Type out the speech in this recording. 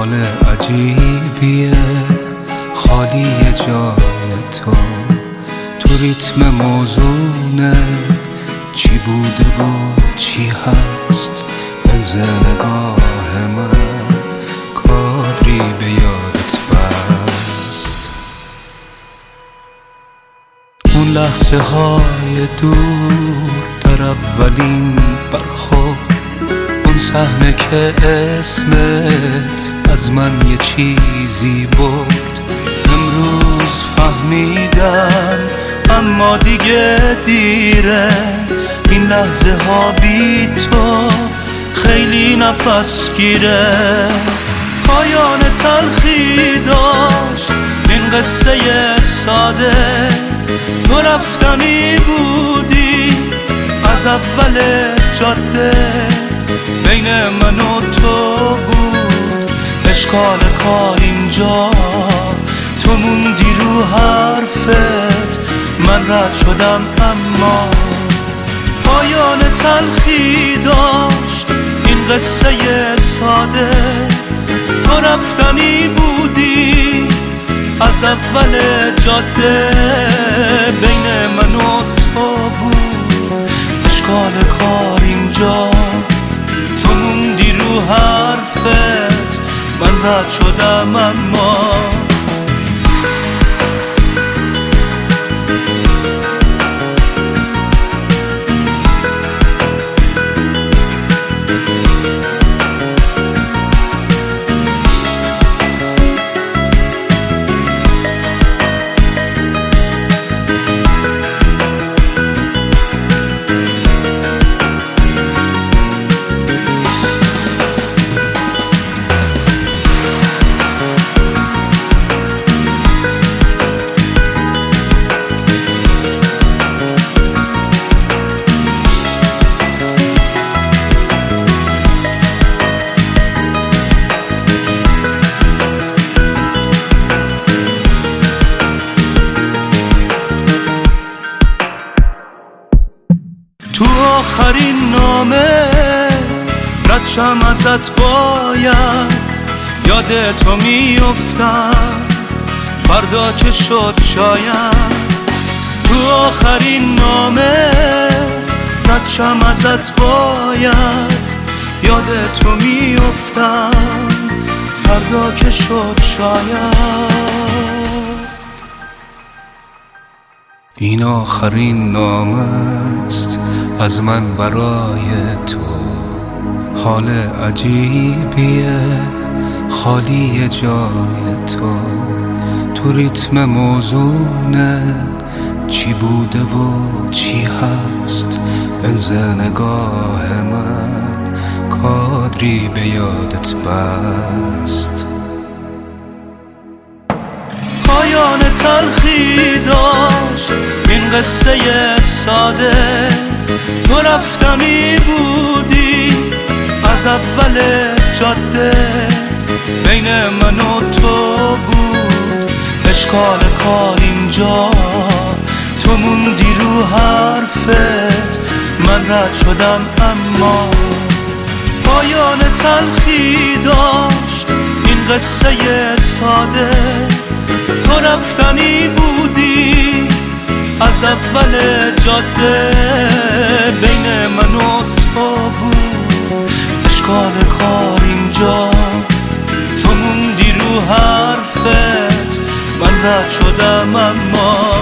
حال عجیبیه خالی جای تو ریتم موزونه چی بوده و چی هست از نگاه من کادری به یادت بست. اون لحظه های دور در اولین برخورد، اون صحنه که اسمت از من یه چیزی برد. امروز فهمیدم اما دیگه دیره، این لحظه ها بی تو خیلی نفس گیره. پایان تلخی داشت این قصه ساده، تو رفتنی بودی از اول جاده، بین من و تو بود اشکال کار اینجا. تو موندی رو حرفت، من رد شدم اما پایان تلخی داشت این قصه ساده. تو رفتنی بودی از اول جاده، بین من و تو بود اشکال کار اینجا. تو موندی رو حرفت، من رد شدم اما تو آخرین نامه ردشم ازت باید، یاد تو میافتم فردا که شد شاید. تو آخرین نامه ردشم ازت باید، یاد تو میافتم فردا که شد شاید. این آخرین نامه است از من برای تو، حال عجیبیه خالی جای تو ریتم موزونه چی بوده و چی هست از نگاه من کادری به یادت بست. پایان تلخی داشت این قصه ساده، تو رفتنی بودی از اول جاده، بین من و تو بود اشکال کار اینجا. تو موندی رو حرفت، من رد شدم اما پایان تلخی داشت این قصه ساده. تو رفتنی بودی از اول جاده، بین من و تو بود اشکال کار اینجا. تو موندی رو حرفت، من رد شدم اما